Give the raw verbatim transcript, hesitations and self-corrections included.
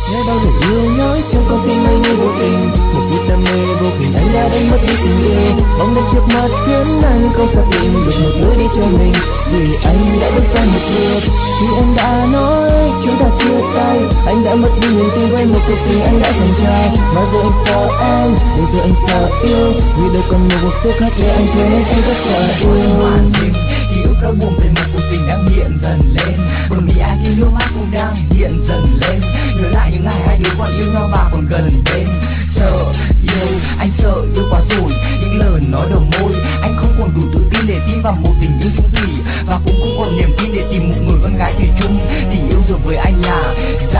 Nghe đâu lời yêu nói trong con tim anh như vô tình, một khi đam mê vô tình anh đã đánh mất đi tình yêu. Bóng đêm trước mắt khiến anh không xác định được một lối đi cho mình, vì anh đã bước ra một bước. Khi em đã nói chúng ta chia tay, anh đã mất đi niềm tin với một cuộc tình anh đã dành cho. Mà giờ anh sợ anh, bây giờ anh sợ yêu, vì đời còn một cuộc số khác để anh cho nên anh rất sợ yêu. Hiểu đau buồn về một cuộc tình đang hiện dần lên, bởi vì ai kia nước mắt cũng đang hiện dần lên. Nhớ lại những ngày hai đứa còn yêu nhau và còn gần bên. Sợ yêu, anh sợ yêu quá rồi, những lời nói đầu môi. Anh không còn đủ tự tin để tin vào một tình yêu chung thủy, và cũng không còn niềm tin để tìm một người con gái thủy chung. Tình yêu rồi với anh là